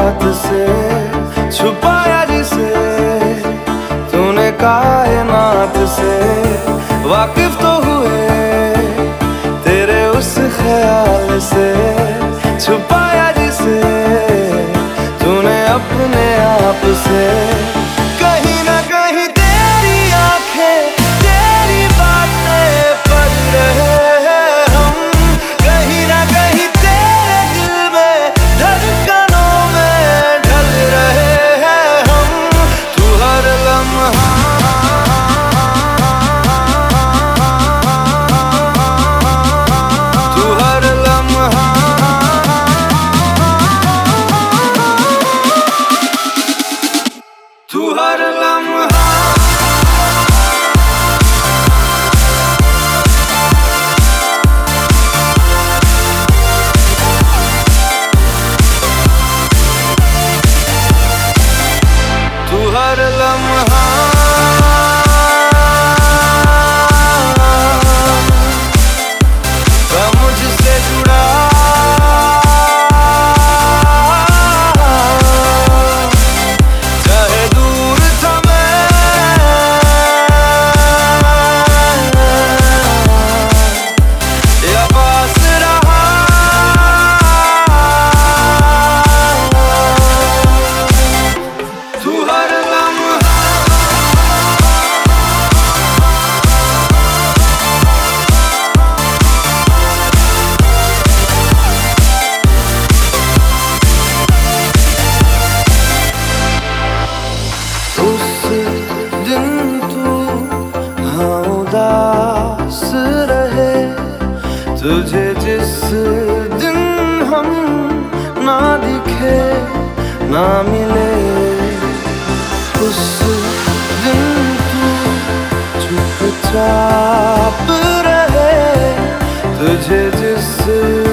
बात से छुपाया जिसे तूने कायनात से, वाकिफ तो हुए तेरे उस ख्याल से, छुपाया जिसे तूने अपने आप से। कहीं ना कहीं तेरी आंखें तेरी बातें पढ़ रहे हैं हम, कहीं ना कहीं तेरे दिल में धड़कनों में ढल रहे हैं हम। तू हर लम्हा तू हर लम्हा तू हर लम्हा मुझसे जुड़ा, उदास रहे तुझे जिस दिन हम ना दिखे ना मिले, उस दिन तू चुपचाप रहे तुझे जिस